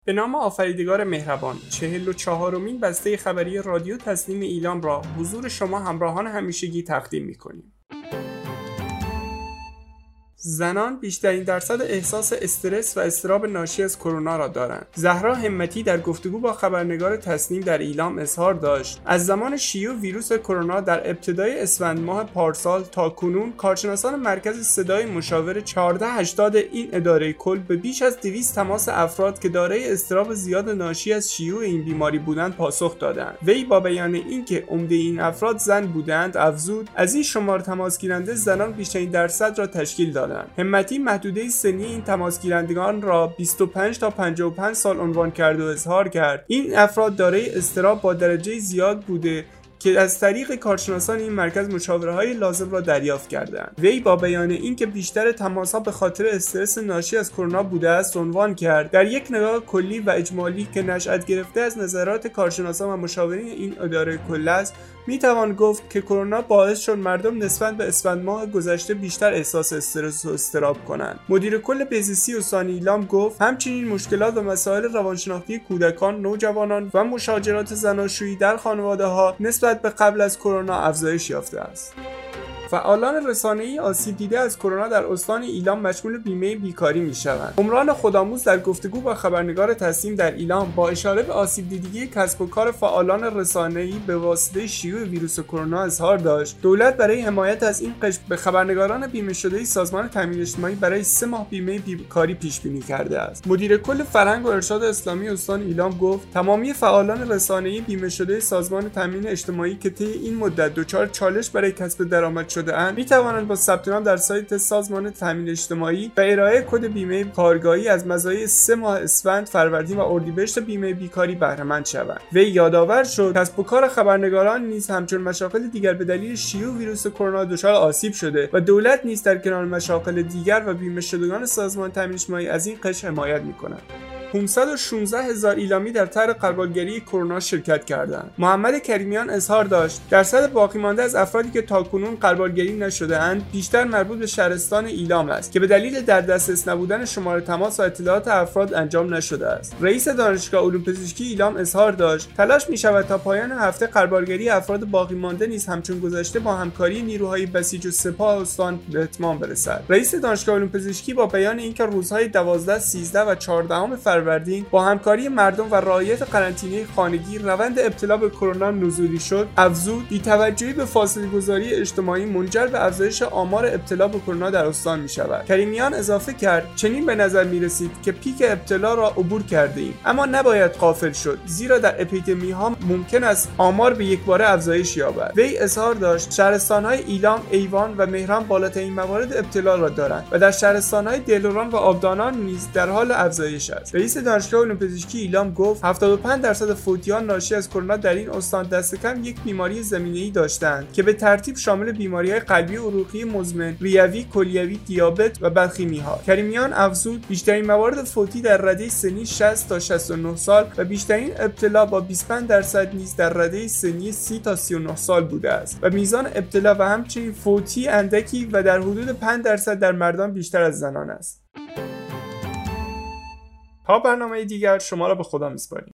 به نام آفریدگار مهربان، 44مین بسته خبری رادیو تسنیم ایلام را حضور شما همراهان همیشگی تقدیم می‌کنیم. زنان بیشترین درصد احساس استرس و اضطراب ناشی از کرونا را دارند. زهرا همتی در گفتگو با خبرنگار تسنیم در ایلام اظهار داشت از زمان شیوع ویروس کرونا در ابتدای اسفند ماه پارسال تا کنون کارشناسان مرکز صدای مشاور 1480 این اداره کل به بیش از 200 تماس افراد که دارای اضطراب زیاد ناشی از شیوع این بیماری بودند پاسخ دادند. وی با بیان اینکه عمده این افراد زن بودند افزود از این شمار تماس گیرنده زنان بیشترین درصد را تشکیل دادند. همتی محدوده سنی این تماس گیرندگان را 25 تا 55 سال عنوان کرد و اظهار کرد این افراد دارای اضطراب با درجه زیاد بوده که از طریق کارشناسان این مرکز مشاوره‌های لازم را دریافت کردند. وی با بیان اینکه بیشتر تماس‌ها به خاطر استرس ناشی از کرونا بوده است عنوان کرد در یک نگاه کلی و اجمالی که نشأت گرفته از نظرات کارشناسان و مشاورین این اداره کل است میتوان گفت که کرونا باعث شد مردم نسبت به اسفند ماه گذشته بیشتر احساس استرس و اضطراب کنند. مدیر کل بهزیستی استان ایلام گفت همچنین مشکلات و مسائل روانشناختی کودکان، نوجوانان و مشاجرات زناشویی در خانواده‌ها نسبت به قبل از کرونا افزایش یافته است. فعالان رسانه‌ای آسیب دیده از کرونا در استان ایلام مشمول بیمه بیکاری می‌شوند. عمران خودآموز در گفتگو با خبرنگار تسنیم در ایلام با اشاره به آسیب دیدگی کسب و کار فعالان رسانه‌ای به واسطه شیوع ویروس کرونا اظهار داشت دولت برای حمایت از این قشر به خبرنگاران بیمه شده سازمان تامین اجتماعی برای 3 ماه بیمه بیکاری پیش بینی کرده است. مدیر کل فرهنگ و ارشاد اسلامی استان ایلام گفت تمامی فعالان رسانه‌ای بیمه شده سازمان تامین اجتماعی که طی این مدت دچار چالش برای کسب درآمد می توانند با ثبت نام در سایت سازمان تامین اجتماعی و ارائه کد بیمه کارگاهی از مزایای 3 ماه اسفند، فروردین و اردیبهشت بیمه بیکاری بهره مند شوند. وی یادآور شد کسب و کار خبرنگاران نیز همچون مشاغل دیگر به دلیل شیوع ویروس کرونا دچار آسیب شده و دولت نیز در کنار مشاغل دیگر و بیمه شدگان سازمان تامین اجتماعی از این قشر حمایت می‌کند. 516,000 ایلامی در طرح غربالگری کرونا شرکت کردند. محمد کریمیان اظهار داشت درصد باقی مانده از افرادی که تاکنون غربالگری نشده‌اند بیشتر مربوط به شهرستان ایلام است که به دلیل در دسترس نبودن شماره تماس و اطلاعات افراد انجام نشده است. رئیس دانشگاه علوم پزشکی ایلام اظهار داشت تلاش می‌شود تا پایان هفته غربالگری افراد باقی مانده نیز همچون گذشته با همکاری نیروهای بسیج و سپاه استان به اتمام برسد. رئیس دانشگاه علوم پزشکی با بیان اینکه روزهای 12، 13 و 14 فروردین با همکاری مردم و رعایت قرنطینه خانگی روند ابتلا به کرونا نزولی شد افزود بی‌توجهی به فاصله‌گذاری اجتماعی منجر به افزایش آمار ابتلا به کرونا در استان می‌شود. کریمیان اضافه کرد چنین به نظر می‌رسید که پیک ابتلا را عبور کرده‌ایم اما نباید غافل شد زیرا در اپیدمی‌ها ممکن است آمار به یکباره افزایش یابد. وی اظهار داشت شهرستان‌های ایلام، ایوان و مهران بالاترین موارد ابتلا را دارند و در شهرستان‌های دلارام و آبادان نیز در حال افزایش است. رئیس دانشگاه علوم پزشکی ایلام گفت 75% فوتیان ناشی از کرونا در این استان دست کم یک بیماری زمینه‌ای داشتند که به ترتیب شامل بیماری‌های قلبی و عروقی مزمن، ریوی، کلیوی، دیابت و بدخیمی‌ها. کریمیان افزود بیشترین موارد فوتی در رده سنی 60 تا 69 سال و بیشترین ابتلا با 25% نیز در رده سنی 30 تا 39 سال بوده است و میزان ابتلا و همچنین فوتی اندکی و در حدود 5% در مردان بیشتر از زنان است. تا برنامه دیگر شما را به خدا می‌سپاریم.